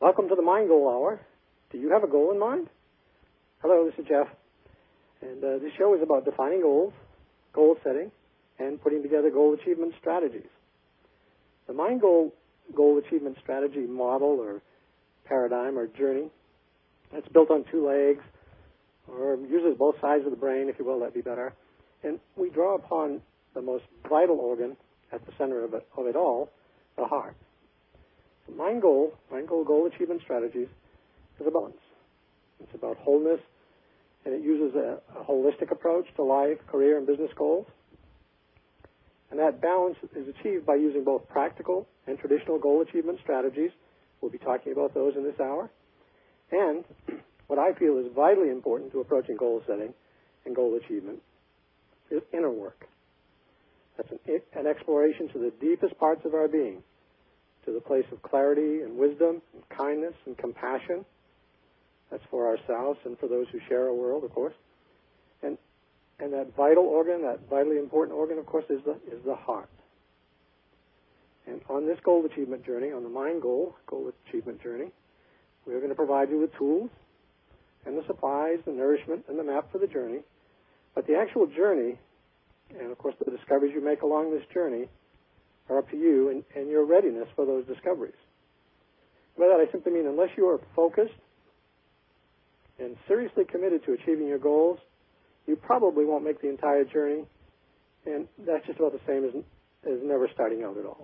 Welcome to the Mind Goal Hour. Do you have a goal in mind? Hello, this is Jeff. And this show is about defining goals, goal setting, and putting together goal achievement strategies. The Mind Goal achievement strategy model or paradigm or journey, it's built on two legs, or uses both sides of the brain, if you will, that'd be better. And we draw upon the most vital organ at the center of it all, the heart. So Mind Goal goal achievement strategies is a balance. It's about wholeness, and it uses a holistic approach to life, career, and business goals. And that balance is achieved by using both practical and traditional goal achievement strategies. We'll be talking about those in this hour. And what I feel is vitally important to approaching goal setting and goal achievement is inner work. That's an exploration to the deepest parts of our being, to the place of clarity and wisdom and kindness and compassion. That's for ourselves and for those who share our world, of course. And that vital organ, that vitally important organ, of course, is the heart. And on this goal achievement journey, on the Mind Goal achievement journey, we are going to provide you with tools and the supplies, the nourishment, and the map for the journey. But the actual journey, and of course the discoveries you make along this journey, are up to you and your readiness for those discoveries. By that I simply mean unless you are focused and seriously committed to achieving your goals, you probably won't make the entire journey, and that's just about the same as never starting out at all.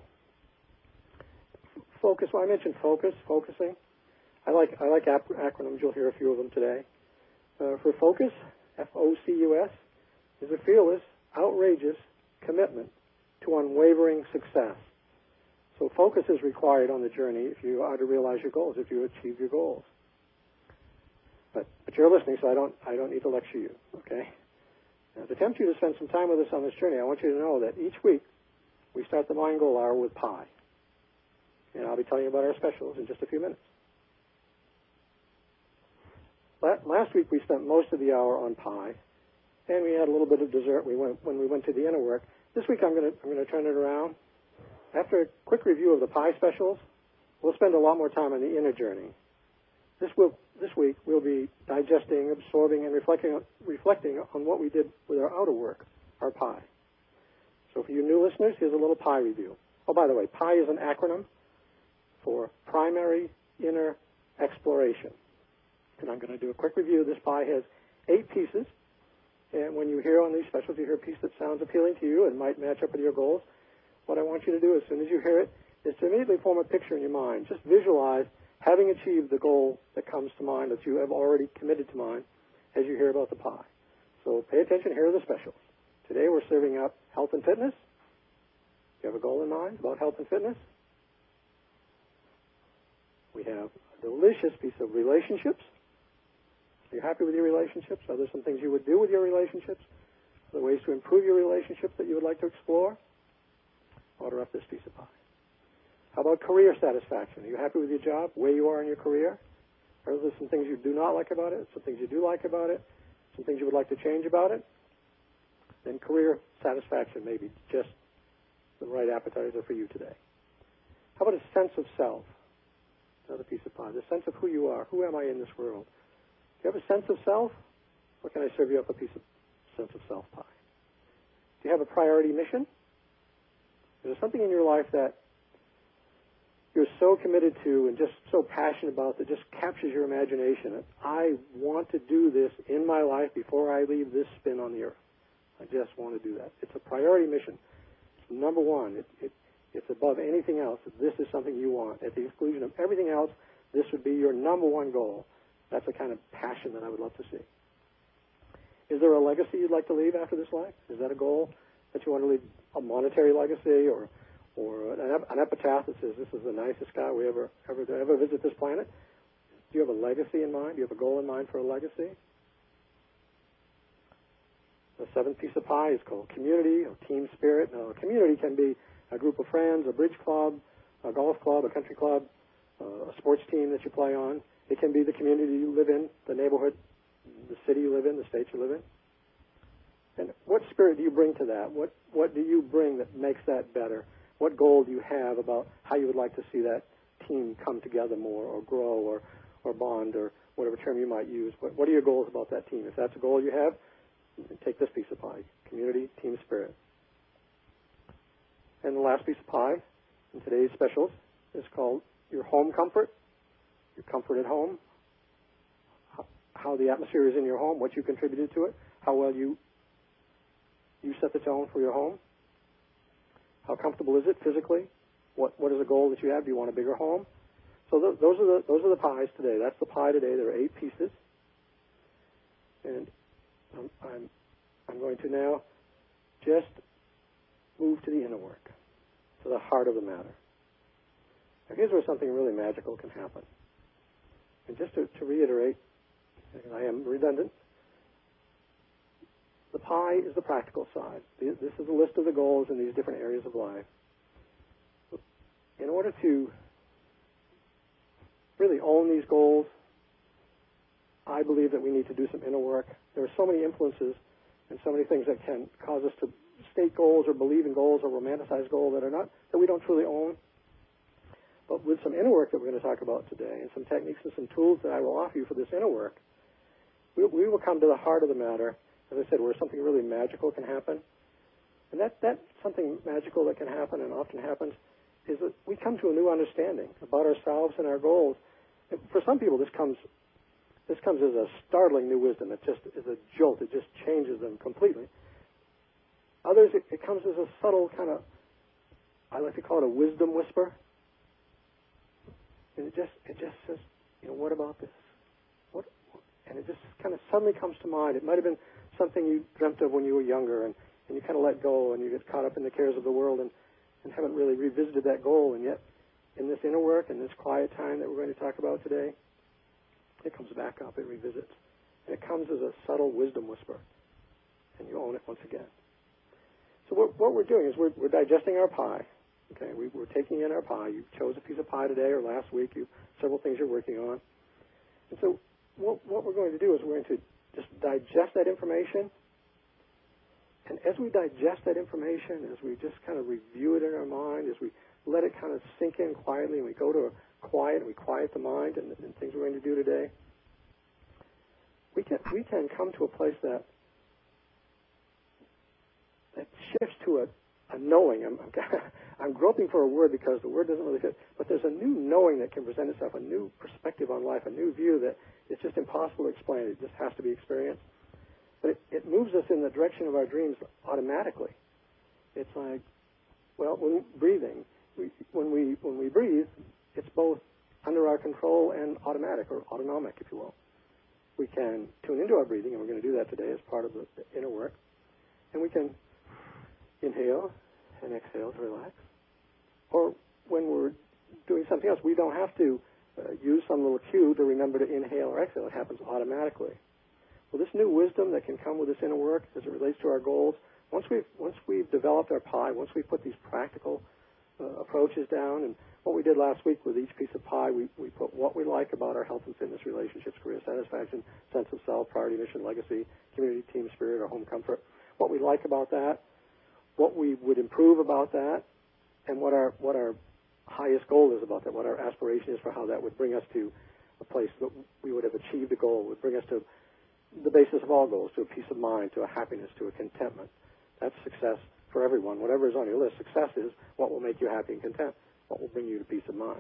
Focus, well, I mentioned focusing. I like acronyms. You'll hear a few of them today. For focus, F-O-C-U-S, is a fearless, outrageous commitment to unwavering success. So focus is required on the journey if you are to realize your goals, if you achieve your goals. But you're listening, so I don't need to lecture you, okay? Now, to tempt you to spend some time with us on this journey, I want you to know that each week we start the Mind Goal Hour with pie. And I'll be telling you about our specials in just a few minutes. Last week we spent most of the hour on pie, and we had a little bit of dessert when we went to the inner work. This week I'm going to turn it around. After a quick review of the pie specials, we'll spend a lot more time on the inner journey. This week we'll be digesting, absorbing, and reflecting on what we did with our outer work, our pie. So for you new listeners, here's a little pie review. Oh, by the way, pie is an acronym for Primary Inner Exploration. And I'm going to do a quick review. This pie has 8 pieces. And when you hear on these specials, you hear a piece that sounds appealing to you and might match up with your goals, what I want you to do as soon as you hear it is to immediately form a picture in your mind. Just visualize having achieved the goal that comes to mind, that you have already committed to mind as you hear about the pie. So pay attention. Here are the specials. Today we're serving up health and fitness. You have a goal in mind about health and fitness? We have a delicious piece of relationships. Are you happy with your relationships? Are there some things you would do with your relationships? Are there ways to improve your relationships that you would like to explore? Order up this piece of pie. How about career satisfaction? Are you happy with your job, where you are in your career? Are there some things you do not like about it, some things you do like about it, some things you would like to change about it? Then career satisfaction may be just the right appetizer for you today. How about a sense of self? Another piece of pie. The sense of who you are. Who am I in this world? Do you have a sense of self? Or can I serve you up a piece of sense of self pie? Do you have a priority mission? Is there something in your life that you're so committed to and just so passionate about that just captures your imagination? And I want to do this in my life before I leave this spin on the earth. I just want to do that. It's a priority mission. It's number one. It's above anything else. This is something you want. At the exclusion of everything else, this would be your number one goal. That's the kind of passion that I would love to see. Is there a legacy you'd like to leave after this life? Is that a goal that you want to leave, a monetary legacy or an epitaph that says this is the nicest guy we ever visit this planet? Do you have a legacy in mind? Do you have a goal in mind for a legacy? The 7th piece of pie is called community or team spirit. Now, a community can be a group of friends, a bridge club, a golf club, a country club, a sports team that you play on. It can be the community you live in, the neighborhood, the city you live in, the state you live in. And what spirit do you bring to that? What do you bring that makes that better? What goal do you have about how you would like to see that team come together more or grow or bond or whatever term you might use. What are your goals about that team? If that's a goal you have, take this piece of pie, community, team spirit. And the last piece of pie in today's specials is called your home comfort, your comfort at home, how the atmosphere is in your home, what you contributed to it, how well you set the tone for your home, how comfortable is it physically, what is a goal that you have, do you want a bigger home? So those are the pies today. That's the pie today. There are 8 pieces. And I'm going to now just move to the inner work, to the heart of the matter. Now here's where something really magical can happen. And just to reiterate, and I am redundant, the pie is the practical side. This is a list of the goals in these different areas of life. In order to really own these goals, I believe that we need to do some inner work. There are so many influences and so many things that can cause us to state goals or believe in goals or romanticize goals that we don't truly own. But with some inner work that we're going to talk about today and some techniques and some tools that I will offer you for this inner work, we will come to the heart of the matter, as I said, where something really magical can happen. And that something magical that can happen and often happens is that we come to a new understanding about ourselves and our goals. And for some people, this comes as a startling new wisdom. It just is a jolt. It just changes them completely. Others, it comes as a subtle kind of, I like to call it a wisdom whisper. And it just says, what about this? And it just kind of suddenly comes to mind. It might have been something you dreamt of when you were younger, and you kind of let go, and you get caught up in the cares of the world, and haven't really revisited that goal. And yet, in this inner work, in this quiet time that we're going to talk about today, it comes back up, it revisits. And it comes as a subtle wisdom whisper. And you own it once again. So what we're doing is we're digesting our pie. Okay, we're taking in our pie. You chose a piece of pie today or last week. Several things you're working on. And so what we're going to do is we're going to just digest that information. And as we digest that information, as we just kind of review it in our mind, as we let it kind of sink in quietly, and we go to a quiet, and we quiet the mind and things we're going to do today, we can come to a place that shifts to a knowing. I'm groping for a word because the word doesn't really fit, but there's a new knowing that can present itself, a new perspective on life, a new view that it's just impossible to explain. It just has to be experienced. But it moves us in the direction of our dreams automatically. It's like, well, when breathing, when we breathe, it's both under our control and automatic or autonomic, if you will. We can tune into our breathing, and we're going to do that today as part of the inner work. And we can inhale and exhale to relax. Or when we're doing something else, we don't have to use some little cue to remember to inhale or exhale. It happens automatically. Well, this new wisdom that can come with this inner work as it relates to our goals, once we've developed our pie, once we've put these practical approaches down, and what we did last week with each piece of pie, we put what we like about our health and fitness, relationships, career satisfaction, sense of self, priority, mission, legacy, community, team spirit, or home comfort, what we like about that, what we would improve about that, and what our highest goal is about that, what our aspiration is for how that would bring us to a place that we would have achieved a goal, would bring us to the basis of all goals, to a peace of mind, to a happiness, to a contentment. That's success for everyone. Whatever is on your list, success is what will make you happy and content, what will bring you to peace of mind.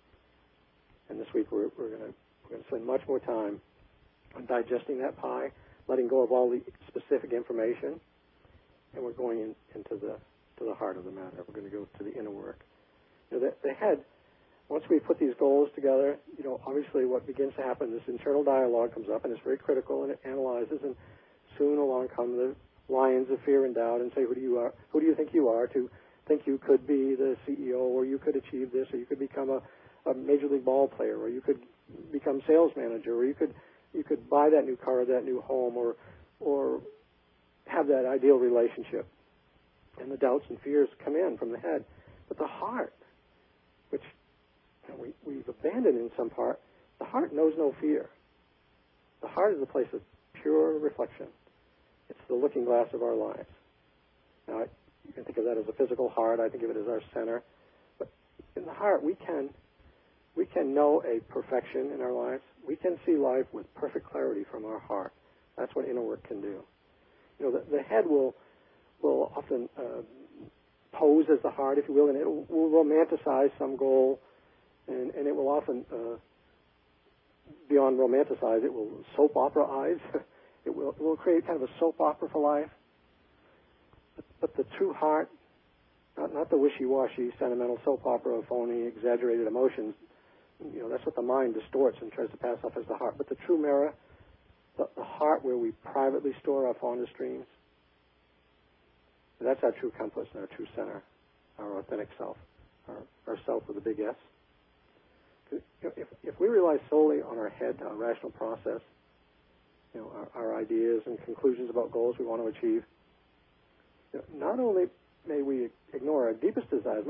And this week we're going to spend much more time on digesting that pie, letting go of all the specific information, and we're going into the heart of the matter. We're going to go to the inner work. The head, once we put these goals together, obviously what begins to happen, this internal dialogue comes up, and it's very critical, and it analyzes, and soon along come the lions of fear and doubt and say, who do you think you are to think you could be the CEO, or you could achieve this, or you could become a major league ball player, or you could become sales manager, or you could buy that new car or that new home, or have that ideal relationship. And the doubts and fears come in from the head. But the heart, which we've abandoned in some part, the heart knows no fear. The heart is a place of pure reflection. It's the looking glass of our lives. Now, you can think of that as a physical heart. I think of it as our center. But in the heart, we can we can know a perfection in our lives. We can see life with perfect clarity from our heart. That's what inner work can do. You know, the head will often pose as the heart, if you will, and it will romanticize some goal, and it will often, beyond romanticize, it will soap opera-ize. It will create kind of a soap opera for life. But the true heart, not the wishy-washy, sentimental soap opera, phony, exaggerated emotions, you know, that's what the mind distorts and tries to pass off as the heart. But the true mirror, the heart where we privately store our fondest dreams, that's our true compass and our true center, our authentic self, our self with a big S. You know, if we rely solely on our head, our rational process, you know, our ideas and conclusions about goals we want to achieve, you know, not only may we ignore our deepest desires,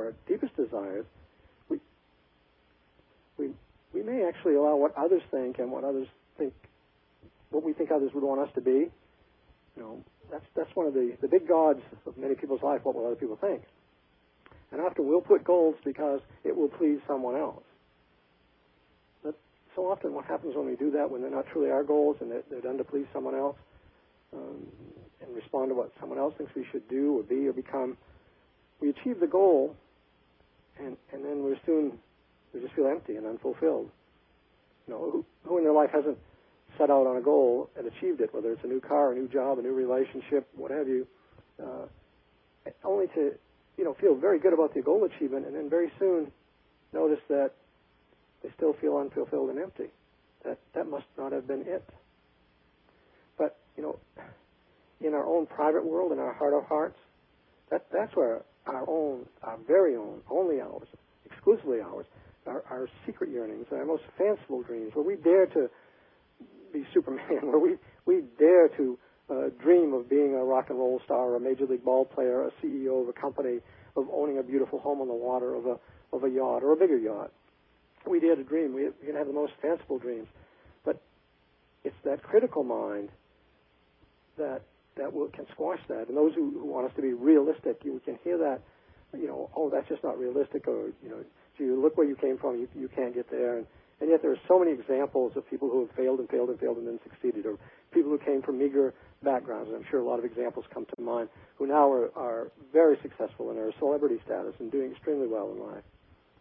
we may actually allow what others think and what we think others would want us to be. You know, that's one of the big gods of many people's life. What will other people think? And often we'll put goals because it will please someone else. But so often what happens when we do that, when they're not truly our goals and they're done to please someone else, and respond to what someone else thinks we should do or be or become, we achieve the goal, and then we just feel empty and unfulfilled. You know, who in their life hasn't set out on a goal and achieved it, whether it's a new car, a new job, a new relationship, what have you, only to, you know, feel very good about the goal achievement, and then very soon notice that they still feel unfulfilled and empty. That must not have been it. But, you know, in our own private world, in our heart of hearts, that's where our very own, only ours, exclusively ours, our secret yearnings, our most fanciful dreams, where we dare to be Superman, where we dare to dream of being a rock and roll star, a major league ball player, a CEO of a company, of owning a beautiful home on the water, of a yacht or a bigger yacht. We dare to dream. We can have the most fanciful dreams, but it's that critical mind that can squash that. And those who want us to be realistic, you can hear that, you know, oh, that's just not realistic, or, you know, gee, look where you came from, you can't get there. And yet there are so many examples of people who have failed and failed and failed and then succeeded, or people who came from meager backgrounds, and I'm sure a lot of examples come to mind, who now are very successful and are celebrity status and doing extremely well in life.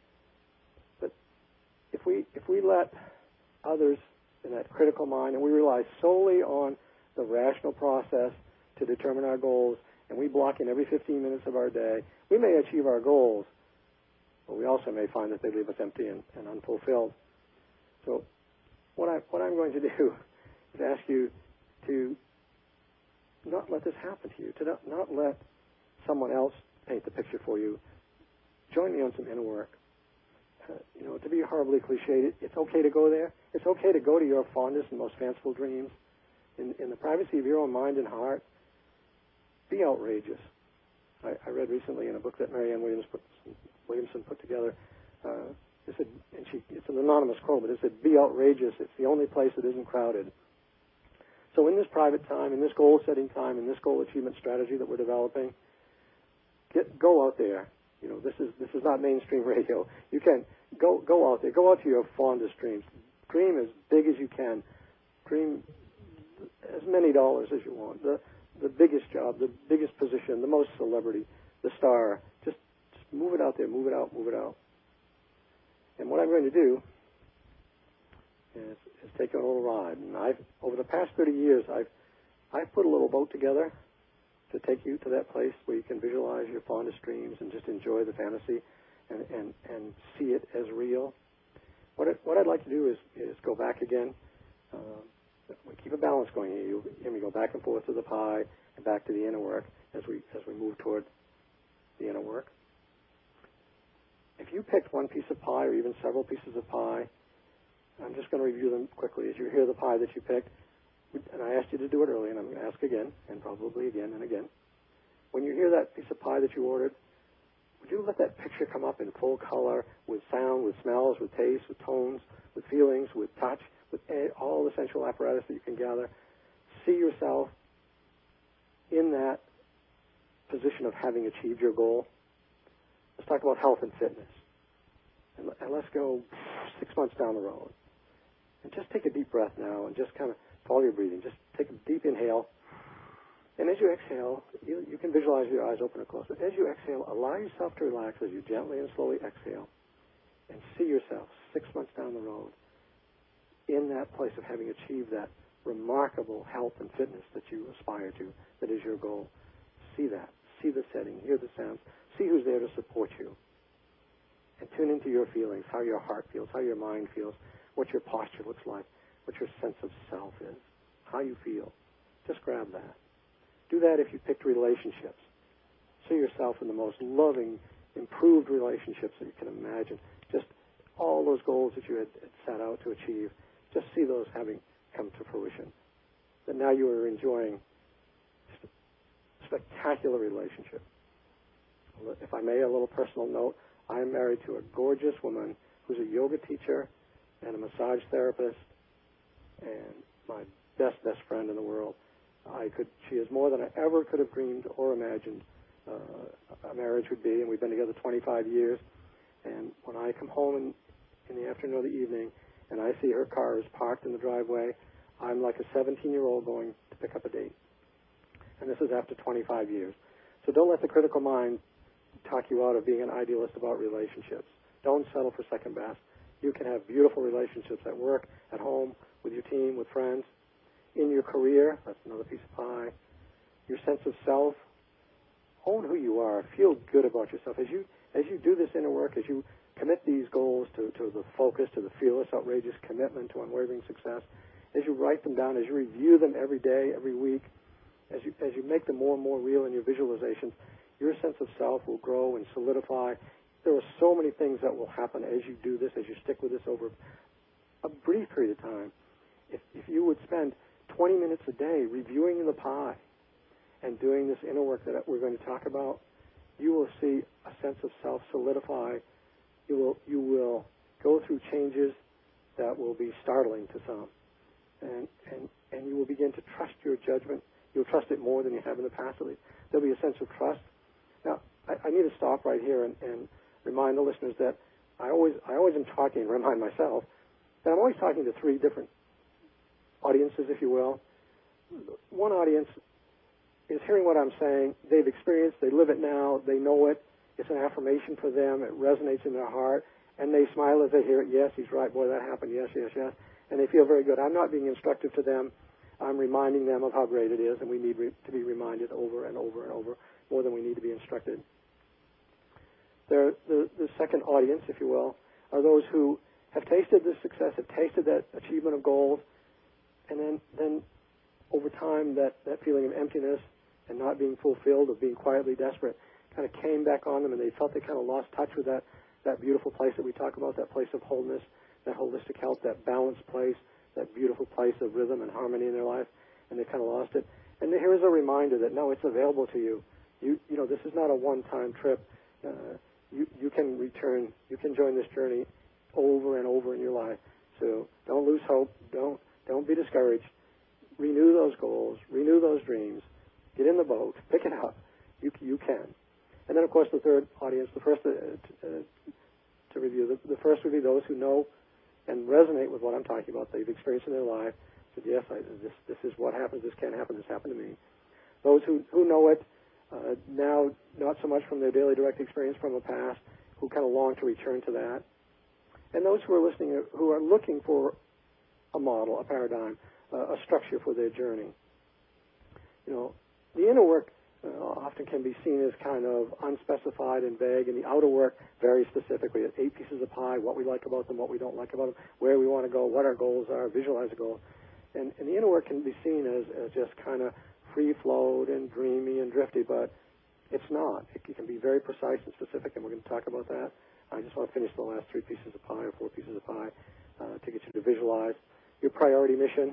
But if we let others in that critical mind, and we rely solely on the rational process to determine our goals, and we block in every 15 minutes of our day, we may achieve our goals, but we also may find that they leave us empty and unfulfilled. So what I'm going to do is ask you to not let this happen to you, to not let someone else paint the picture for you. Join me on some inner work. You know, to be horribly cliched, it's okay to go there. It's okay to go to your fondest and most fanciful dreams. In the privacy of your own mind and heart, be outrageous. I read recently in a book that Marianne Williamson put together, it said, and it's an anonymous quote, but it said, be outrageous. It's the only place that isn't crowded. So in this private time, in this goal-setting time, in this goal achievement strategy that we're developing, go out there. You know, this is not mainstream radio. You can go out there. Go out to your fondest dreams. Dream as big as you can. Dream as many dollars as you want. The biggest job, the biggest position, the most celebrity, the star. Just move it out there. Move it out. Move it out. And what I'm going to do is take you on a little ride. And over the past 30 years, I've put a little boat together to take you to that place where you can visualize your fondest dreams and just enjoy the fantasy and see it as real. What I'd like to do is go back again. We keep a balance going here. You hear me go back and forth to the pie and back to the inner work as we move toward the inner work. If you picked one piece of pie or even several pieces of pie, I'm just going to review them quickly as you hear the pie that you picked. And I asked you to do it early, and I'm going to ask again, and probably again and again. When you hear that piece of pie that you ordered, would you let that picture come up in full color, with sound, with smells, with taste, with tones, with feelings, with touch, with all the sensual apparatus that you can gather? See yourself in that position of having achieved your goal. Let's talk about health and fitness. And let's go 6 months down the road. And just take a deep breath now and just kind of follow your breathing. Just take a deep inhale. And as you exhale, you can visualize your eyes open or closed. But as you exhale, allow yourself to relax as you gently and slowly exhale. And see yourself 6 months down the road in that place of having achieved that remarkable health and fitness that you aspire to, that is your goal. See that. See the setting. Hear the sounds. See who's there to support you. And tune into your feelings, how your heart feels, how your mind feels, what your posture looks like, what your sense of self is, how you feel. Just grab that. Do that if you picked relationships. See yourself in the most loving, improved relationships that you can imagine. Just all those goals that you had set out to achieve, just see those having come to fruition. That now you are enjoying just a spectacular relationship. If I may, a little personal note, I am married to a gorgeous woman who's a yoga teacher and a massage therapist and my best friend in the world. She is more than I ever could have dreamed or imagined a marriage would be, and we've been together 25 years. And when I come home in the afternoon or the evening and I see her car is parked in the driveway, I'm like a 17-year-old going to pick up a date. And this is after 25 years. So don't let the critical mind talk you out of being an idealist about relationships. Don't settle for second best. You can have beautiful relationships at work, at home, with your team, with friends, in your career. That's another piece of pie. Your sense of self. Own who you are. Feel good about yourself. As you do this inner work, as you commit these goals to the focus, to the fearless, outrageous commitment to unwavering success, as you write them down, as you review them every day, every week, as you make them more and more real in your visualizations, your sense of self will grow and solidify. There are so many things that will happen as you do this, as you stick with this over a brief period of time. If you would spend 20 minutes a day reviewing the pie and doing this inner work that we're going to talk about, you will see a sense of self solidify. You will go through changes that will be startling to some. And you will begin to trust your judgment. You'll trust it more than you have in the past. There'll be a sense of trust. Now, I need to stop right here and remind the listeners that I always am talking, and remind myself, that I'm always talking to three different audiences, if you will. One audience is hearing what I'm saying. They've experienced, they live it now, they know it. It's an affirmation for them. It resonates in their heart. And they smile as they hear it. Yes, he's right. Boy, that happened. Yes, yes, yes. And they feel very good. I'm not being instructive to them. I'm reminding them of how great it is, and we need to be reminded over and over and over, more than we need to be instructed. The second audience, if you will, are those who have tasted this success, have tasted that achievement of goals, and then over time that feeling of emptiness and not being fulfilled, of being quietly desperate, kind of came back on them, and they felt they kind of lost touch with that beautiful place that we talk about, that place of wholeness, that holistic health, that balanced place, that beautiful place of rhythm and harmony in their life, and they kind of lost it. And here is a reminder that, no, it's available to you. You know, this is not a one-time trip. You can return. You can join this journey over and over in your life. So don't lose hope. Don't be discouraged. Renew those goals. Renew those dreams. Get in the boat. Pick it up. You can. And then, of course, the third audience, the first to review, the first would be those who know and resonate with what I'm talking about. They've experienced in their life. Said, yes, this is what happens. This can happen. This happened to me. Those who know it now, not so much from their daily direct experience from the past, who kind of long to return to that. And those who are listening, who are looking for a model, a paradigm, a structure for their journey. You know, the inner work often can be seen as kind of unspecified and vague, and the outer work very specific. We have 8 pieces of pie, what we like about them, what we don't like about them, where we want to go, what our goals are, visualize a goal. And the inner work can be seen as just kind of free-flowed and dreamy and drifty, but it's not. It can be very precise and specific, and we're going to talk about that. I just want to finish the last 3 pieces of pie or 4 pieces of pie to get you to visualize your priority mission.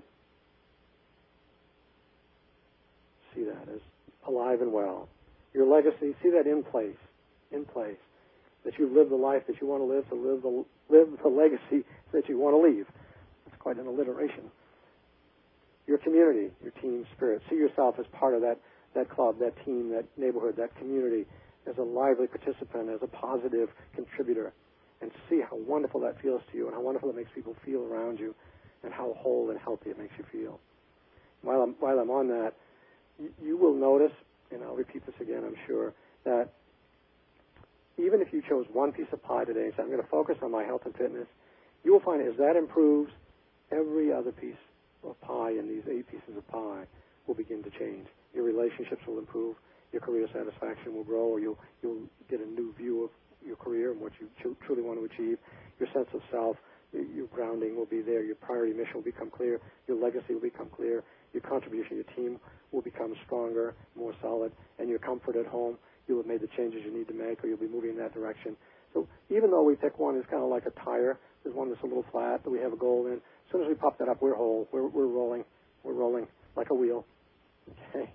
See that as alive and well. Your legacy, see that in place, that you've lived the life that you want to live, to live the legacy that you want to leave. That's quite an alliteration. Your community, your team spirit. See yourself as part of that club, that team, that neighborhood, that community, as a lively participant, as a positive contributor. and see how wonderful that feels to you and how wonderful it makes people feel around you and how whole and healthy it makes you feel. While I'm on that, you will notice, and I'll repeat this again, I'm sure, that even if you chose one piece of pie today and said, I'm going to focus on my health and fitness, you will find as that improves, every other piece of pie in these 8 pieces of pie will begin to change. Your relationships will improve, your career satisfaction will grow, or you'll get a new view of your career and what you truly want to achieve. Your sense of self, your grounding will be there, your priority mission will become clear, your legacy will become clear, your contribution, your team will become stronger, more solid, and your comfort at home, you'll have made the changes you need to make, or you'll be moving in that direction. So even though we pick one, it's kind of like a tire. There's one that's a little flat that we have a goal in. As soon as we pop that up, we're whole. We're rolling. We're rolling like a wheel. Okay.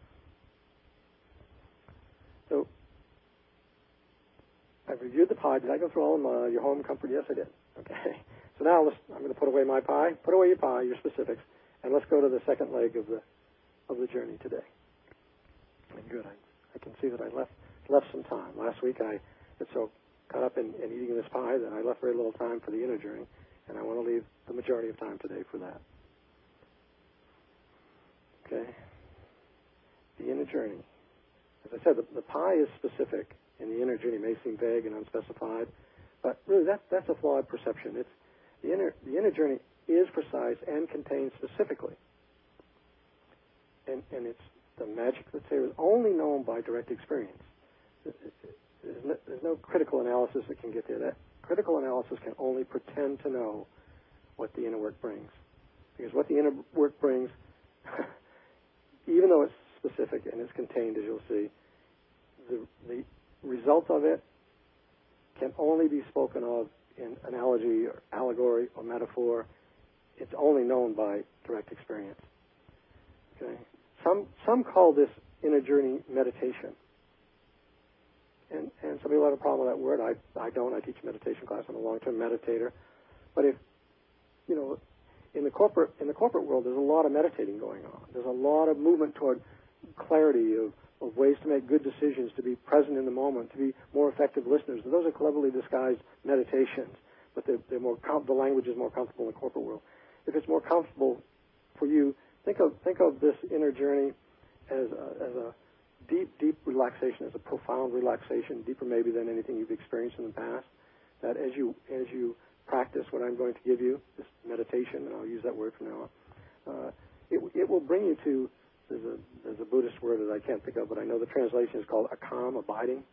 So I've reviewed the pie. Did I go through all of them? Your home comfort? Yes, I did. Okay. So now I'm going to put away my pie. Put away your pie, your specifics, and let's go to the second leg of the journey today. And good. I can see that I left some time. Last week I got so caught up in eating this pie that I left very little time for the inner journey, and I want to leave the majority of time today for that. Okay. The inner journey. As I said, the pie is specific, and the inner journey may seem vague and unspecified, but really that's a flawed perception. It's the inner journey is precise and contained specifically, and it's the magic that's there is only known by direct experience. There's no critical analysis that can get there. That critical analysis can only pretend to know what the inner work brings. Because what the inner work brings, even though it's specific and it's contained, as you'll see, the result of it can only be spoken of in analogy or allegory or metaphor. It's only known by direct experience. Okay. Some call this inner journey meditation. And some people have a problem with that word. I don't. I teach a meditation class. I'm a long-term meditator. But if, in the corporate world, there's a lot of meditating going on. There's a lot of movement toward clarity of ways to make good decisions, to be present in the moment, to be more effective listeners. And those are cleverly disguised meditations, but they're more the language is more comfortable in the corporate world. If it's more comfortable for you, think of this inner journey as a deep relaxation, as a profound relaxation, deeper maybe than anything you've experienced in the past. That as you practice what I'm going to give you, this meditation, and I'll use that word from now on, it will bring you to, there's a Buddhist word that I can't think of, but I know the translation is called akam, abiding.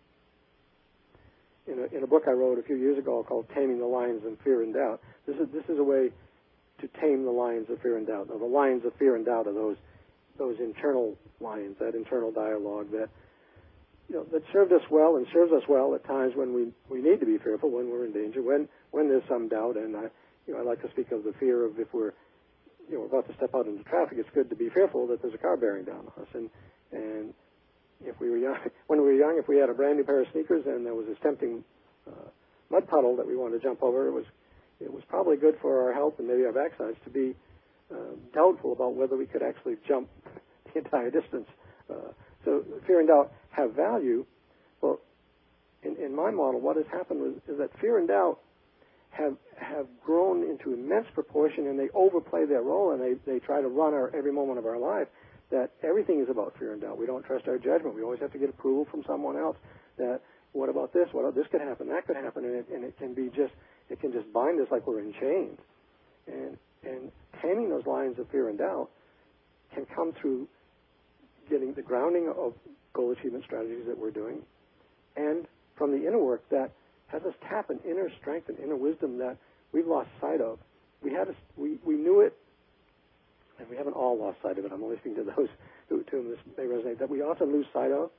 In a book I wrote a few years ago called Taming the Lions of Fear and Doubt, this is a way to tame the lions of fear and doubt. Now, the lions of fear and doubt are those internal lions, that internal dialogue that that served us well and serves us well at times when we need to be fearful, when we're in danger, when there's some doubt. And I like to speak of the fear of if we're about to step out into traffic, it's good to be fearful that there's a car bearing down on us. And if we were young, when we were young, if we had a brand new pair of sneakers and there was this tempting mud puddle that we wanted to jump over, it was probably good for our health and maybe our backsides to be doubtful about whether we could actually jump the entire distance. So fear and doubt have value. Well, in my model, what has happened is that fear and doubt have grown into immense proportion, and they overplay their role, and they try to run every moment of our life. That everything is about fear and doubt. We don't trust our judgment. We always have to get approval from someone else. That what about this? What this could happen? That could happen, and it can just bind us like we're in chains. And taming those lines of fear and doubt can come through getting the grounding of goal achievement strategies that we're doing, and from the inner work that has us tap an inner strength and inner wisdom that we've lost sight of. We knew it, and we haven't all lost sight of it. I'm only speaking to those to whom this may resonate, that we often lose sight of.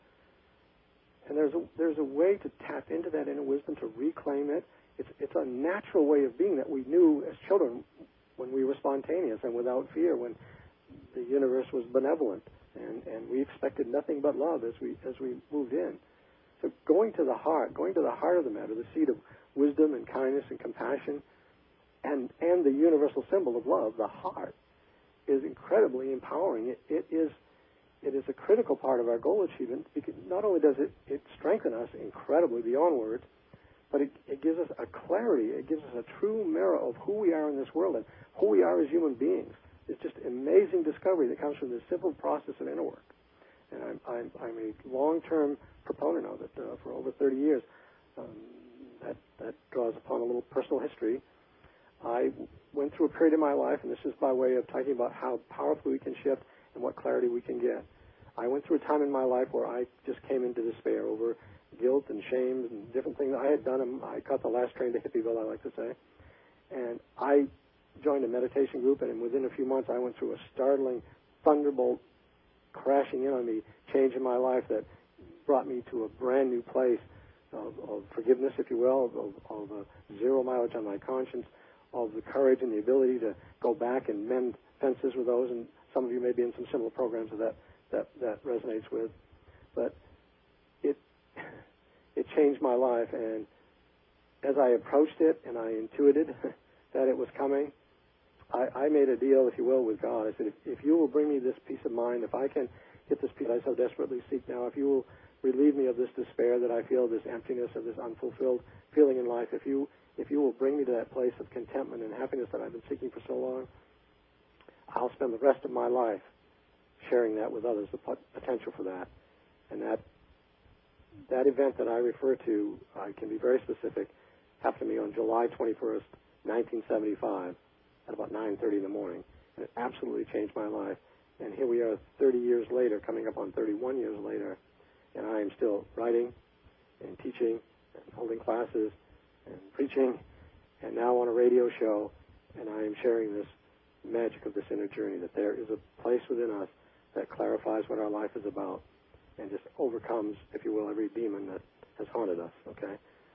And there's a way to tap into that inner wisdom, to reclaim it. It's a natural way of being that we knew as children when we were spontaneous and without fear, when the universe was benevolent and we expected nothing but love as we moved in. So going to the heart of the matter, the seat of wisdom and kindness and compassion, and the universal symbol of love, the heart, is incredibly empowering. It is a critical part of our goal achievement, because not only does it strengthen us incredibly beyond words, but it gives us a clarity. It gives us a true mirror of who we are in this world and who we are as human beings. It's just amazing discovery that comes from this simple process of inner work. And I'm a long-term proponent of it for over 30 years. That draws upon a little personal history. I went through a period in my life, and this is by way of talking about how powerfully we can shift and what clarity we can get. I went through a time in my life where I just came into despair over guilt and shame and different things I had done. I caught the last train to Hippieville, I like to say. And I joined a meditation group, and within a few months I went through a startling thunderbolt crashing in on me, change in my life that brought me to a brand new place of forgiveness, if you will, of zero mileage on my conscience, of the courage and the ability to go back and mend fences with those, and some of you may be in some similar programs that resonates with. But it changed my life, and as I approached it and I intuited that it was coming, I made a deal, if you will, with God. I said, if you will bring me this peace of mind, if I can get this peace I so desperately seek now, if you will relieve me of this despair that I feel, this emptiness of this unfulfilled feeling in life, if you will bring me to that place of contentment and happiness that I've been seeking for so long, I'll spend the rest of my life sharing that with others, the potential for that. And that event that I refer to, I can be very specific, happened to me on July 21st, 1975, at about 9:30 in the morning. And it absolutely changed my life. And here we are 30 years later, coming up on 31 years later, and I am still writing and teaching and holding classes and preaching, and now on a radio show, and I am sharing this magic of this inner journey, that there is a place within us that clarifies what our life is about and just overcomes, if you will, every demon that has haunted us, okay?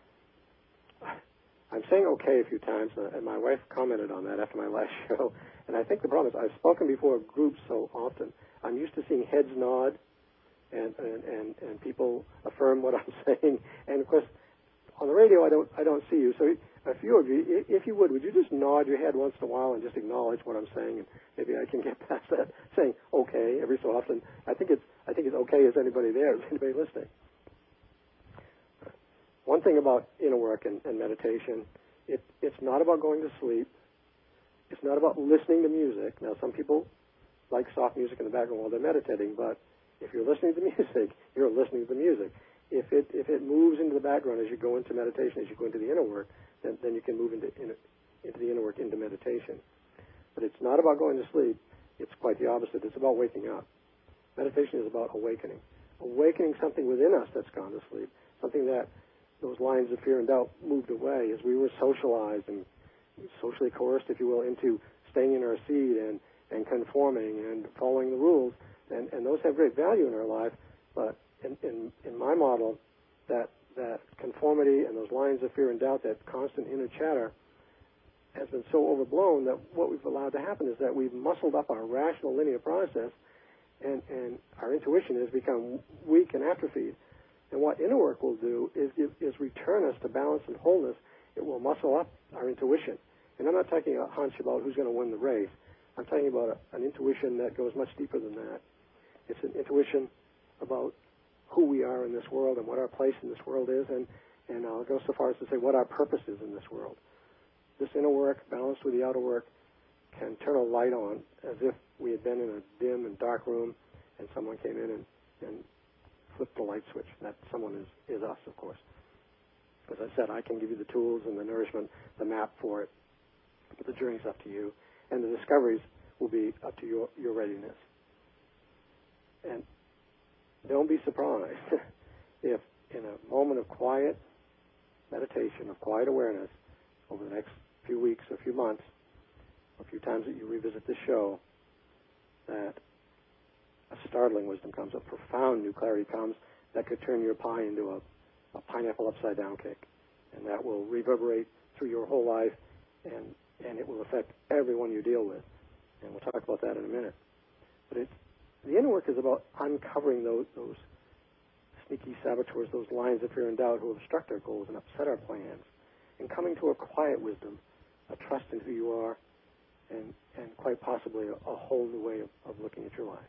I'm saying okay a few times, and my wife commented on that after my last show, and I think the problem is I've spoken before groups so often. I'm used to seeing heads nod and people affirm what I'm saying, and of course, on the radio I don't see you. So a few of you, if you would you just nod your head once in a while and just acknowledge what I'm saying, and maybe I can get past that saying okay every so often. I think it's okay. Is anybody there? Is anybody listening? One thing about inner work and meditation, it's not about going to sleep. It's not about listening to music. Now, some people like soft music in the background while they're meditating, but if you're listening to music, you're listening to the music. If it moves into the background as you go into meditation, as you go into the inner work, then you can move into the inner work, into meditation. But it's not about going to sleep. It's quite the opposite. It's about waking up. Meditation is about awakening. Awakening something within us that's gone to sleep, something that those lines of fear and doubt moved away as we were socialized and socially coerced, if you will, into staying in our seat and conforming and following the rules. And those have great value in our life, but in my model, that conformity and those lines of fear and doubt, that constant inner chatter, has been so overblown that what we've allowed to happen is that we've muscled up our rational linear process, and our intuition has become weak and atrophied. And what inner work will do is return us to balance and wholeness. It will muscle up our intuition. And I'm not talking a hunch about who's going to win the race. I'm talking about an intuition that goes much deeper than that. It's an intuition about who we are in this world and what our place in this world is, and I'll go so far as to say what our purpose is in this world. This inner work, balanced with the outer work, can turn a light on as if we had been in a dim and dark room and someone came in and flipped the light switch. That someone is us, of course. As I said, I can give you the tools and the nourishment, the map for it, but the journey's up to you, and the discoveries will be up to your readiness. And don't be surprised if in a moment of quiet meditation, of quiet awareness, over the next few weeks or few months, a few times that you revisit this show, that a startling wisdom comes, a profound new clarity comes that could turn your pie into a pineapple upside down cake, and that will reverberate through your whole life, and it will affect everyone you deal with. And we'll talk about that in a minute. But the inner work is about uncovering those sneaky saboteurs, those lines of fear and doubt who obstruct our goals and upset our plans, and coming to a quiet wisdom, a trust in who you are, and quite possibly a whole new way of looking at your life.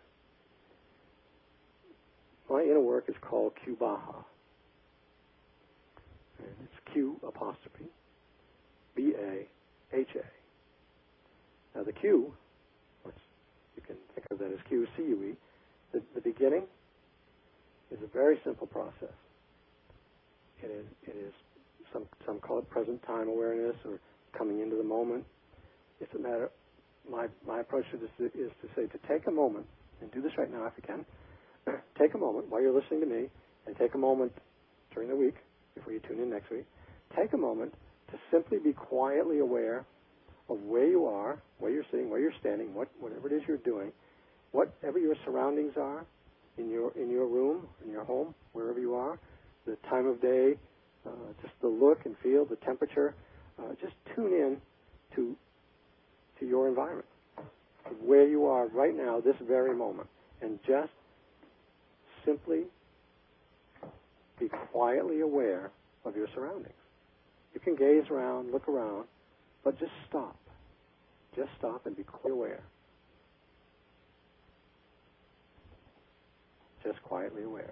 My inner work is called Kubaha. And it's Q apostrophe B-A-H-A. Now the Q, which you can think of that as Q, C-U-E, the beginning is a very simple process. It is some call it present time awareness or coming into the moment. It's a matter. My approach to this is to say to take a moment, and do this right now if you can. Take a moment while you're listening to me, and take a moment during the week before you tune in next week. Take a moment to simply be quietly aware of where you are, where you're sitting, where you're standing, whatever it is you're doing, whatever your surroundings are in your room, in your home, wherever you are, the time of day, just the look and feel, the temperature. Just tune in to your environment, where you are right now, this very moment, and just simply be quietly aware of your surroundings. You can gaze around, look around, but just stop. Just stop and be quite aware. Just quietly aware.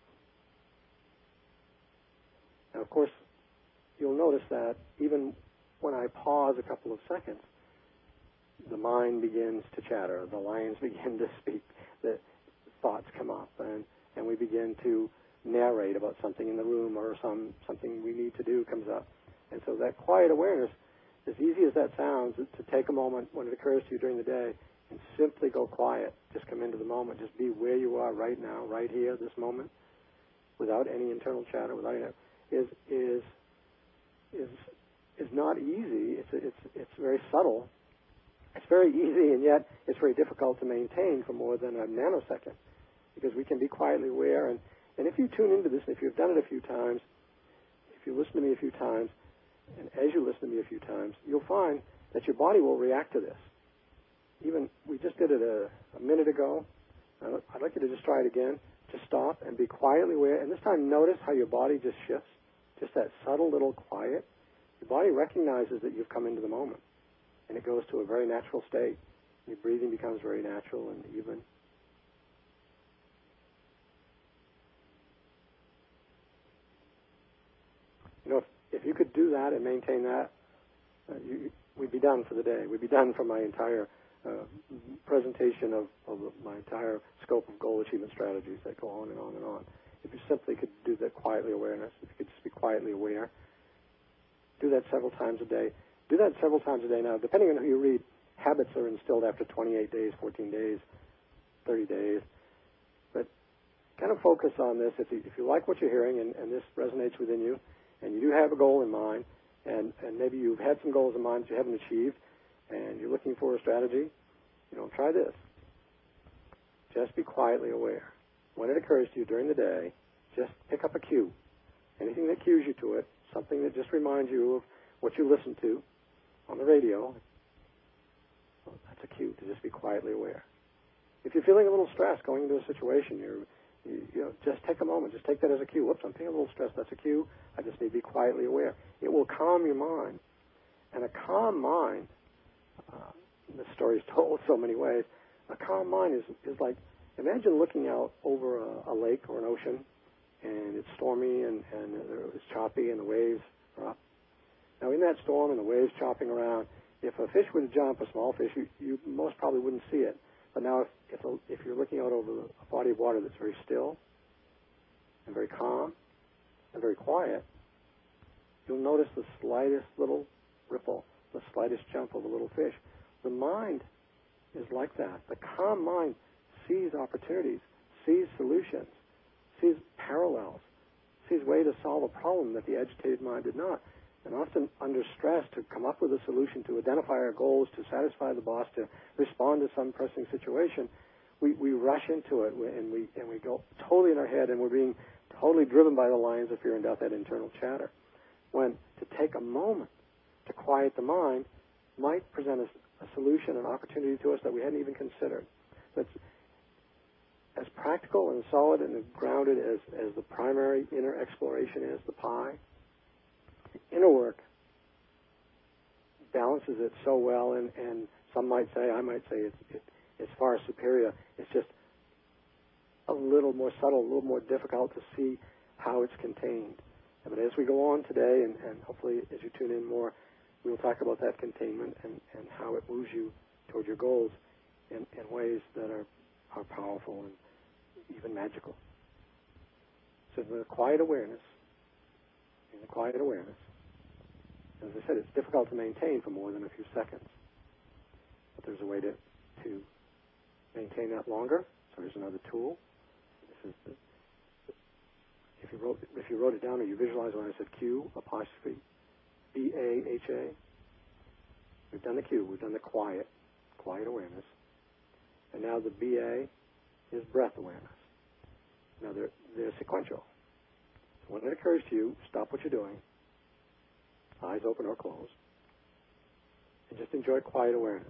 Now, of course, you'll notice that even when I pause a couple of seconds, the mind begins to chatter, the lines begin to speak, the thoughts come up, and we begin to narrate about something in the room, or something we need to do comes up. And so that quiet awareness, as easy as that sounds, to take a moment when it occurs to you during the day and simply go quiet, just come into the moment, just be where you are right now, right here, this moment, without any internal chatter, without any, is not easy. It's very subtle. It's very easy, and yet it's very difficult to maintain for more than a nanosecond, because we can be quietly aware. And if you tune into this, and if you've done it a few times, if you listen to me a few times, and as you listen to me a few times, you'll find that your body will react to this. Even, we just did it a minute ago. I'd like you to just try it again. Just stop and be quietly aware. And this time, notice how your body just shifts. Just that subtle little quiet. Your body recognizes that you've come into the moment. And it goes to a very natural state. Your breathing becomes very natural and even. You know, if you could do that and maintain that, we'd be done for the day. We'd be done for my entire presentation of my entire scope of goal achievement strategies that go on and on and on. If you simply could do that quietly awareness, if you could just be quietly aware, do that several times a day. Do that several times a day. Now, depending on who you read, habits are instilled after 28 days, 14 days, 30 days. But kind of focus on this. If you like what you're hearing and this resonates within you, and you do have a goal in mind, and maybe you've had some goals in mind that you haven't achieved, and you're looking for a strategy, try this. Just be quietly aware. When it occurs to you during the day, just pick up a cue. Anything that cues you to it, something that just reminds you of what you listen to on the radio, well, that's a cue to just be quietly aware. If you're feeling a little stressed going into a situation, just take a moment. Just take that as a cue. Whoops, I'm feeling a little stressed. That's a cue. I just need to be quietly aware. It will calm your mind. And a calm mind, the story is told so many ways, a calm mind is like, imagine looking out over a lake or an ocean, and it's stormy and it's choppy and the waves are up. Now, in that storm and the waves chopping around, if a fish were to jump, a small fish, you most probably wouldn't see it. But now, if you're looking out over a body of water that's very still and very calm and very quiet, you'll notice the slightest little ripple, the slightest jump of a little fish. The mind is like that. The calm mind sees opportunities, sees solutions, sees parallels, sees ways to solve a problem that the agitated mind did not. And often under stress, to come up with a solution, to identify our goals, to satisfy the boss, to respond to some pressing situation, we rush into it and we go totally in our head, and we're being totally driven by the lions of fear and doubt, that internal chatter. When to take a moment to quiet the mind might present us a solution, an opportunity to us that we hadn't even considered. That's as practical and solid and grounded as the primary inner exploration is, the pie. Inner work balances it so well, and some might say, I might say, it's far superior. It's just a little more subtle, a little more difficult to see how it's contained. But as we go on today, and hopefully as you tune in more, we'll talk about that containment and how it moves you toward your goals in ways that are powerful and even magical. So the quiet awareness, as I said, it's difficult to maintain for more than a few seconds. But there's a way to maintain that longer. So here's another tool. This is if you wrote it down or you visualize when I said Q apostrophe B-A-H-A. We've done the Q. We've done the quiet awareness. And now the B-A is breath awareness. Now they're sequential. So when it occurs to you, stop what you're doing, eyes open or closed, and just enjoy quiet awareness.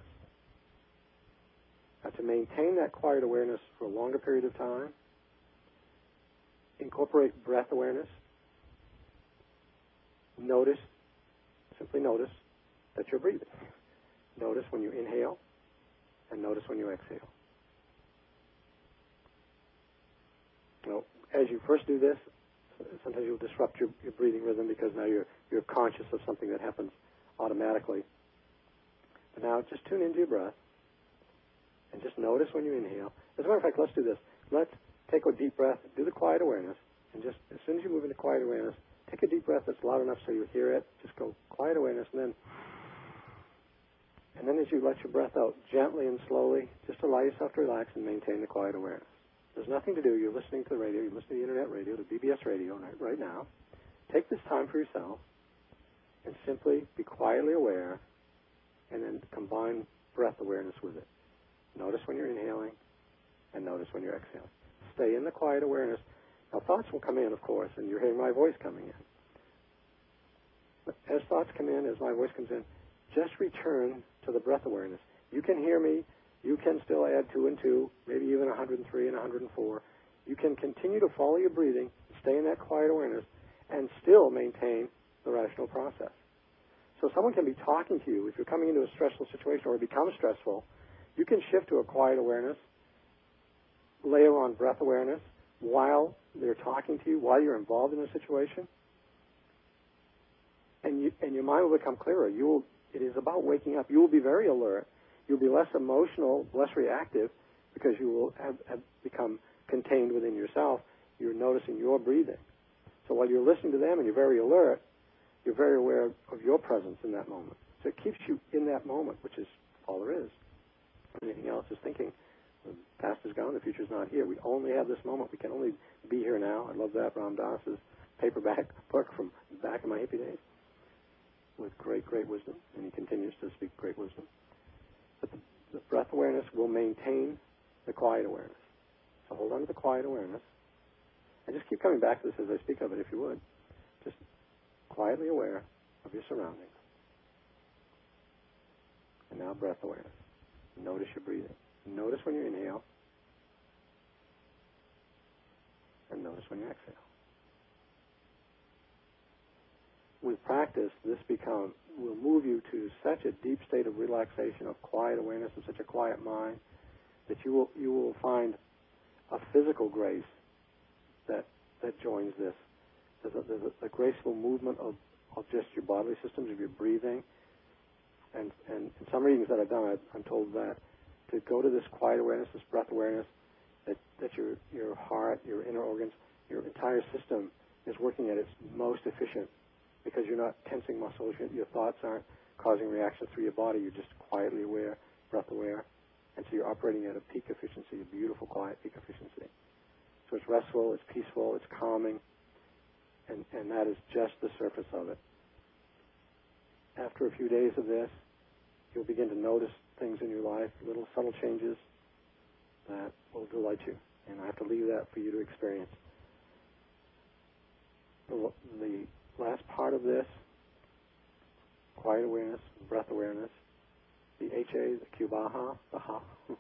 Now to maintain that quiet awareness for a longer period of time, incorporate breath awareness. Simply notice that you're breathing. Notice when you inhale and notice when you exhale. Now, as you first do this, sometimes you'll disrupt your breathing rhythm because now you're conscious of something that happens automatically. But now just tune into your breath and just notice when you inhale. As a matter of fact, let's do this. Let's take a deep breath, do the quiet awareness, and just as soon as you move into quiet awareness, take a deep breath that's loud enough so you hear it. Just go quiet awareness, and then as you let your breath out gently and slowly, just allow yourself to relax and maintain the quiet awareness. There's nothing to do. You're listening to the radio. You're listening to the internet radio, the BBS radio right now. Take this time for yourself and simply be quietly aware and then combine breath awareness with it. Notice when you're inhaling and notice when you're exhaling. Stay in the quiet awareness. Now, thoughts will come in, of course, and you're hearing my voice coming in. But as thoughts come in, as my voice comes in, just return to the breath awareness. You can hear me. You can still add 2 and 2, maybe even 103 and 104. You can continue to follow your breathing, stay in that quiet awareness, and still maintain the rational process. So someone can be talking to you. If you're coming into a stressful situation or it becomes stressful, you can shift to a quiet awareness, layer on breath awareness while they're talking to you, while you're involved in a situation, and your mind will become clearer. It is about waking up. You will be very alert. You'll be less emotional, less reactive, because you will have become contained within yourself. You're noticing your breathing. So while you're listening to them and you're very alert, you're very aware of your presence in that moment. So it keeps you in that moment, which is all there is. Anything else is thinking. The past is gone, the future is not here. We only have this moment. We can only be here now. I love that. Ram Dass's paperback book from back in my hippie days with great, great wisdom, and he continues to speak great wisdom. But the breath awareness will maintain the quiet awareness. So hold on to the quiet awareness. And just keep coming back to this as I speak of it, if you would. Just quietly aware of your surroundings. And now breath awareness. Notice your breathing. Notice when you inhale. And notice when you exhale. With practice, this will move you to such a deep state of relaxation, of quiet awareness, and such a quiet mind that you will find a physical grace that joins this. There's a graceful movement of just your bodily systems, of your breathing. And in some readings that I've done, I'm told that to go to this quiet awareness, this breath awareness, that your heart, your inner organs, your entire system is working at its most efficient, because you're not tensing muscles, your thoughts aren't causing reactions through your body, you're just quietly aware, breath aware, and so you're operating at a peak efficiency, a beautiful, quiet peak efficiency. So it's restful, it's peaceful, it's calming, and that is just the surface of it. After a few days of this, you'll begin to notice things in your life, little subtle changes that will delight you, and I have to leave that for you to experience. The last part of this, quiet awareness, breath awareness, the HA, the Kubaha, the Ha,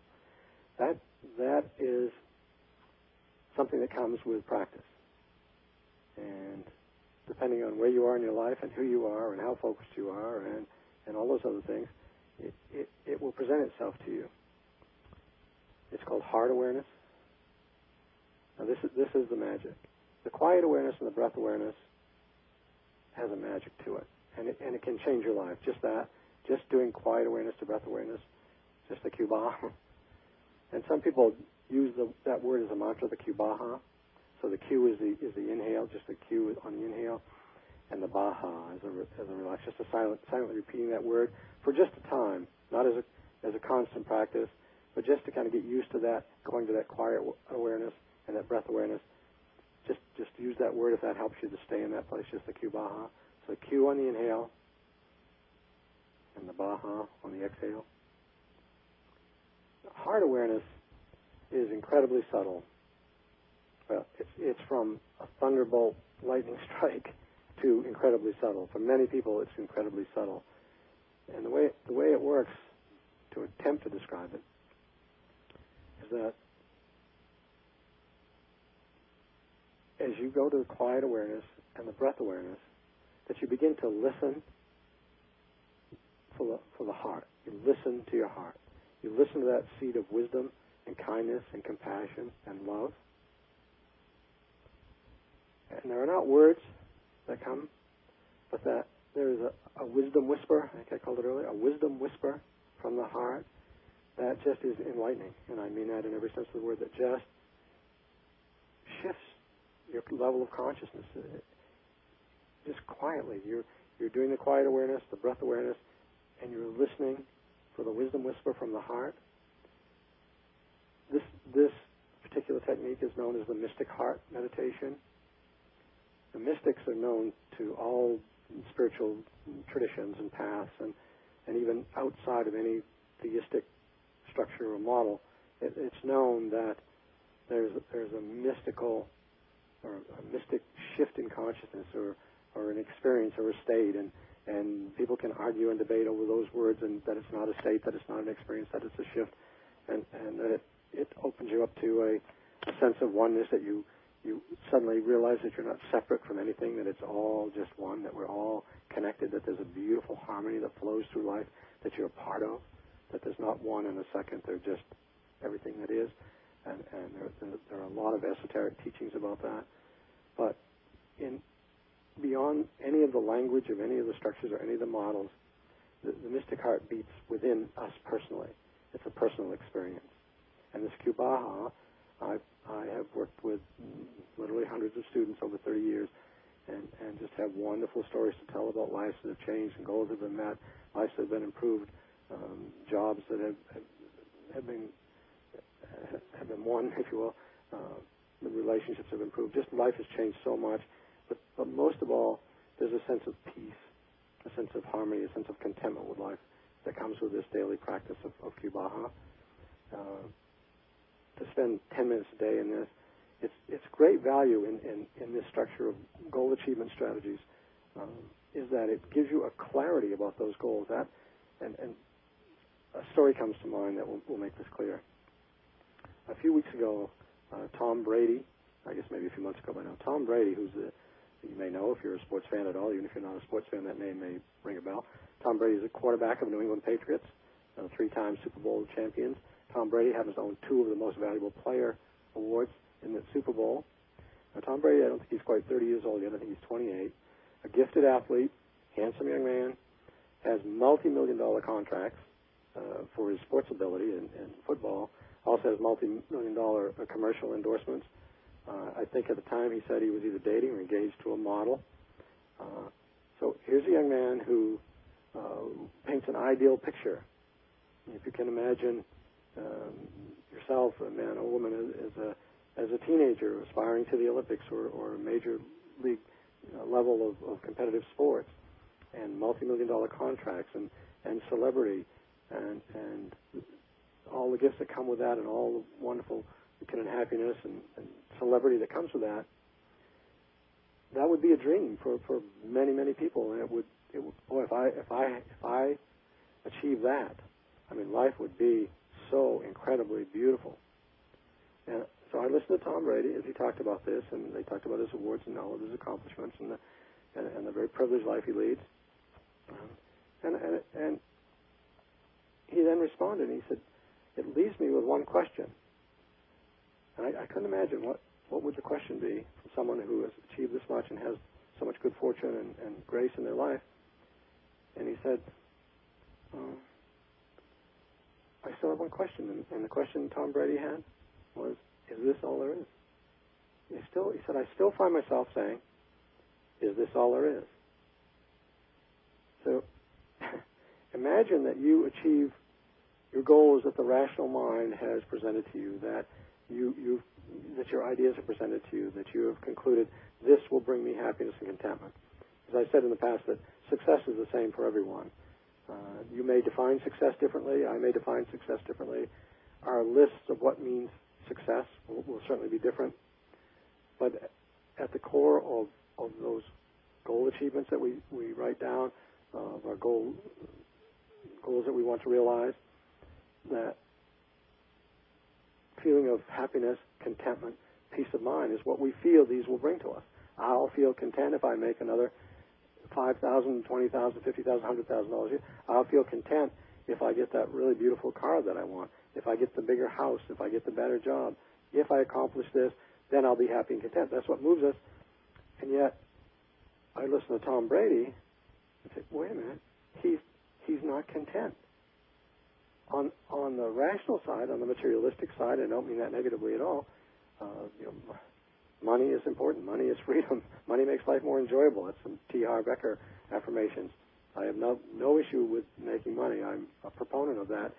that is something that comes with practice. And depending on where you are in your life and who you are and how focused you are and all those other things, it will present itself to you. It's called heart awareness. Now this is the magic. The quiet awareness and the breath awareness has a magic to it, and it can change your life. Just doing quiet awareness to breath awareness, just the Q-Bah. And some people use that word as a mantra, the Q-Bah. So the Q is the inhale, just the Q on the inhale, and the Baha as a relax, just a silently repeating that word for just a time, not as a constant practice, but just to kind of get used to that, going to that quiet awareness and that breath awareness. Just use that word if that helps you to stay in that place, just the Q-Bah. So the Q on the inhale and the Baha on the exhale. Heart awareness is incredibly subtle. Well, it's from a thunderbolt lightning strike to incredibly subtle. For many people, it's incredibly subtle. And the way it works, to attempt to describe it, is that as you go to the quiet awareness and the breath awareness, that you begin to listen for the heart. You listen to your heart. You listen to that seed of wisdom and kindness and compassion and love. And there are not words that come, but that there is a wisdom whisper, I think I called it earlier, a wisdom whisper from the heart that just is enlightening. And I mean that in every sense of the word, that just shifts your level of consciousness. Just quietly. You're doing the quiet awareness, the breath awareness, and you're listening for the wisdom whisper from the heart. This particular technique is known as the mystic heart meditation. The mystics are known to all spiritual traditions and paths, and even outside of any theistic structure or model. It's known that there's a mystical or a mystic shift in consciousness or an experience or a state, and people can argue and debate over those words, and that it's not a state, that it's not an experience, that it's a shift, and that it opens you up to a sense of oneness, that you suddenly realize that you're not separate from anything, that it's all just one, that we're all connected, that there's a beautiful harmony that flows through life, that you're a part of, that there's not one and a second, they're just everything that is. And there are a lot of esoteric teachings about that. But beyond any of the language of any of the structures or any of the models, the mystic heart beats within us personally. It's a personal experience. And this Q-Bah, I have worked with literally hundreds of students over 30 years and just have wonderful stories to tell about lives that have changed and goals that have been met, lives that have been improved, jobs that have been won, if you will. The relationships have improved. Just life has changed so much. But most of all, there's a sense of peace, a sense of harmony, a sense of contentment with life that comes with this daily practice of Q-Bah. To spend 10 minutes a day in this, it's great value in this structure of goal achievement strategies, is that it gives you a clarity about those goals. And a story comes to mind that will make this clear. A few weeks ago, Tom Brady, I guess maybe a few months ago by now, Tom Brady, you may know if you're a sports fan at all, even if you're not a sports fan, that name may ring a bell. Tom Brady is a quarterback of New England Patriots, 3-time Super Bowl champions. Tom Brady happens to own 2 of the most valuable player awards in the Super Bowl. Now, Tom Brady, I don't think he's quite 30 years old yet. I think he's 28. A gifted athlete, handsome young man, has multi-million-dollar contracts for his sports ability in football. Also has multi-million-dollar commercial endorsements. I think at the time he said he was either dating or engaged to a model. So here's a young man who paints an ideal picture. If you can imagine yourself, a man or woman, as a teenager aspiring to the Olympics or a major league level of competitive sports, and multi-million-dollar contracts and celebrity and all the gifts that come with that, and all the wonderful kind of happiness and celebrity that comes with that, that would be a dream for many, many people. And it would boy, if I achieve that, I mean, life would be so incredibly beautiful. And so I listened to Tom Brady as he talked about this, and they talked about his awards and all of his accomplishments and the very privileged life he leads. And he then responded, and he said, "It leaves me with one question." And I couldn't imagine what would the question be from someone who has achieved this much and has so much good fortune and grace in their life. And he said, I still have one question. And the question Tom Brady had was, is this all there is? He said, I still find myself saying, is this all there is? So imagine that you achieve your goals that the rational mind has presented to you, that that your ideas are presented to you, that you have concluded, this will bring me happiness and contentment. As I said in the past, that success is the same for everyone. You may define success differently. I may define success differently. Our lists of what means success will certainly be different. But at the core of those goal achievements that we write down, of our goals that we want to realize, that feeling of happiness, contentment, peace of mind is what we feel these will bring to us. I'll feel content if I make another $5,000, $20,000, $50,000, $100,000 a year. I'll feel content if I get that really beautiful car that I want, if I get the bigger house, if I get the better job. If I accomplish this, then I'll be happy and content. That's what moves us. And yet, I listen to Tom Brady and say, wait a minute, he's not content. On the rational side, on the materialistic side, I don't mean that negatively at all, money is important. Money is freedom. Money makes life more enjoyable. That's some T. Harv Eker affirmations. I have no issue with making money. I'm a proponent of that.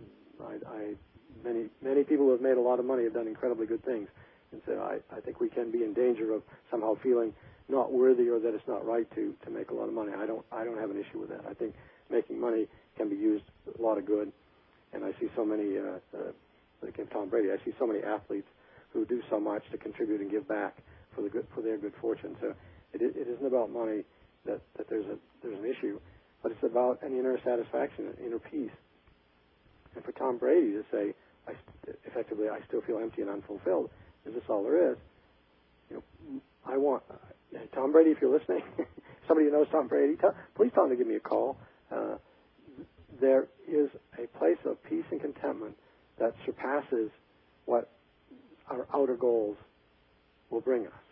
Many people who have made a lot of money have done incredibly good things. And so I think we can be in danger of somehow feeling not worthy or that it's not right to make a lot of money. I don't have an issue with that. I think making money can be used a lot of good. And I see so many, like in Tom Brady, I see so many athletes who do so much to contribute and give back for their good fortune. So it isn't about money that there's an issue, but it's about an inner satisfaction, an inner peace. And for Tom Brady to say, effectively, I still feel empty and unfulfilled, is this all there is? I want Tom Brady, if you're listening, somebody who knows Tom Brady, please tell him to give me a call. There is a place of peace and contentment that surpasses what our outer goals will bring us.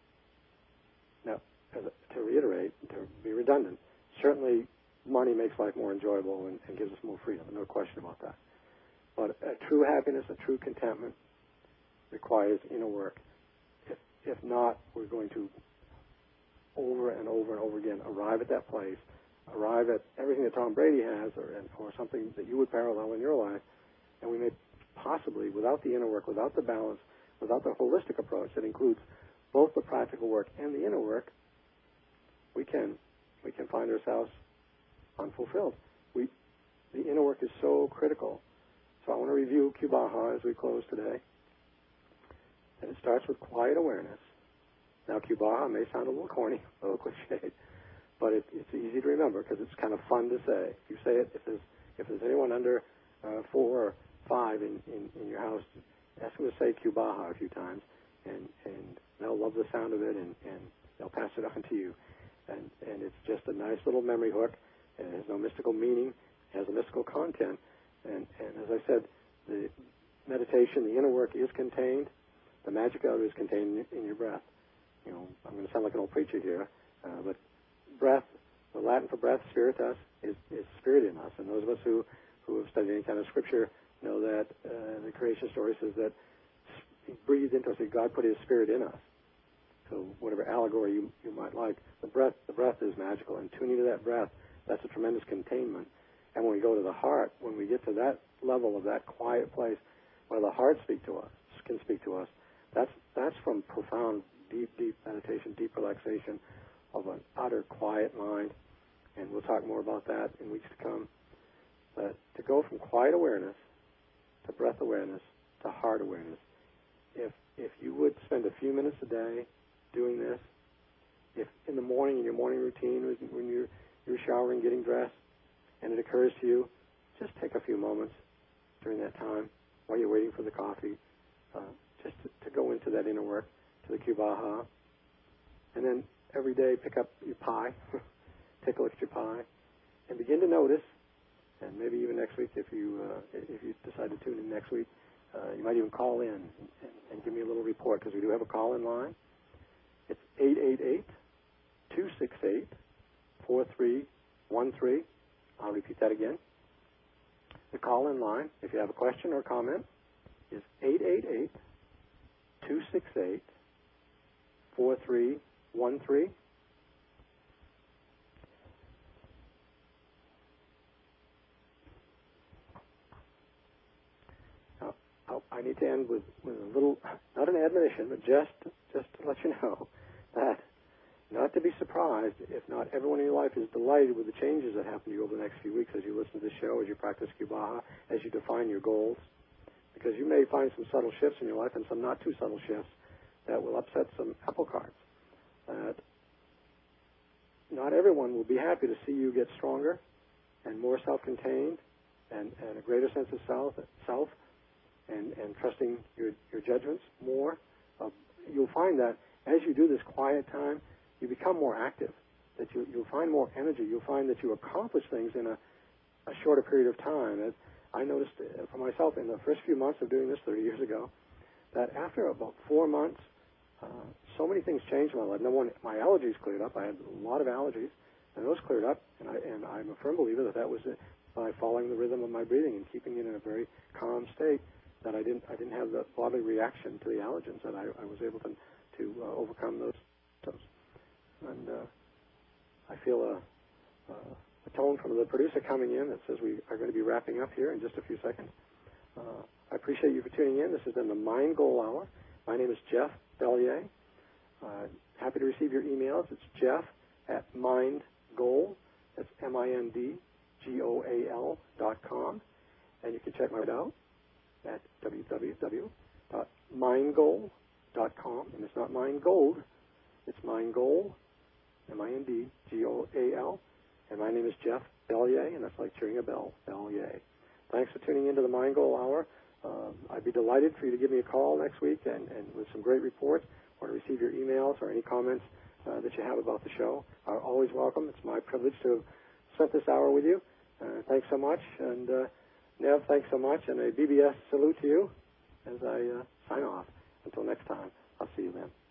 Now, to reiterate, to be redundant, certainly money makes life more enjoyable and gives us more freedom, no question about that. But a true happiness, a true contentment requires inner work. If not, we're going to over and over and over again arrive at that place, arrive at everything that Tom Brady has or something that you would parallel in your life, and we may possibly, without the inner work, without the balance, without the holistic approach that includes both the practical work and the inner work, we can find ourselves unfulfilled. The inner work is so critical. So I want to review Kubaha as we close today. And it starts with quiet awareness. Now, Kubaha may sound a little corny, a little cliched, but it's easy to remember because it's kind of fun to say. If you say it, if there's anyone under 4 or 5 in your house, ask them to say Kubaha a few times, and they'll love the sound of it, and they'll pass it on to you. And it's just a nice little memory hook, and it has no mystical meaning. It has a mystical content. And as I said, the meditation, the inner work is contained. The magic of it is contained in your breath. I'm going to sound like an old preacher here, but breath, the Latin for breath, spiritus, is spirit in us. And those of us who have studied any kind of scripture know that the creation story says that He breathed into us, that God put His spirit in us. So whatever allegory you might like, the breath is magical. And tuning to that breath, that's a tremendous containment. And when we go to the heart, when we get to that level of that quiet place where the heart can speak to us, that's from profound, deep meditation, deep relaxation of an utter quiet mind. And we'll talk more about that in weeks to come. But to go from quiet awareness to breath awareness to heart awareness, if you would spend a few minutes a day doing this, if in the morning, in your morning routine, when you're showering, getting dressed, and it occurs to you, just take a few moments during that time while you're waiting for the coffee, just to go into that inner work, to the Kubaha. And then every day pick up your pie, take a look at your pie, and begin to notice, and maybe even next week if you decide to tune in next week, you might even call in and give me a little report, because we do have a call-in line. It's 888-268-4313. I'll repeat that again. The call-in line, if you have a question or comment, is 888-268-4313. I need to end with a little, not an admonition, but just to let you know that not to be surprised if not everyone in your life is delighted with the changes that happen to you over the next few weeks as you listen to this show, as you practice Kubaha, as you define your goals. Because you may find some subtle shifts in your life and some not too subtle shifts that will upset some apple carts. That not everyone will be happy to see you get stronger and more self-contained and a greater sense of self and trusting your judgments more. You'll find that as you do this quiet time, you become more active, that you'll find more energy. You'll find that you accomplish things in a shorter period of time. As I noticed for myself in the first few months of doing this 30 years ago, that after about 4 months, so many things changed in my life. Number one, my allergies cleared up. I had a lot of allergies, and those cleared up. And I'm a firm believer that was by following the rhythm of my breathing and keeping it in a very calm state. That I didn't have the bodily reaction to the allergens. That I was able to overcome those symptoms. And I feel a tone from the producer coming in that says we are going to be wrapping up here in just a few seconds. I appreciate you for tuning in. This has been the Mind Goal Hour. My name is Jeff Bellier. Happy to receive your emails. It's jeff@mindgoal. That's MINDGOAL.com. And you can check mine out at www.mindgoal.com. And it's not Mindgold. It's Mindgoal, MINDGOAL. And my name is Jeff Bellier, and that's like cheering a bell, Bellier. Thanks for tuning into the Mind Goal Hour. I'd be delighted for you to give me a call next week and with some great reports, or to receive your emails or any comments that you have about the show. Are always welcome. It's my privilege to have spent this hour with you. Thanks so much. And Nev, thanks so much. And a BBS salute to you as I sign off. Until next time, I'll see you then.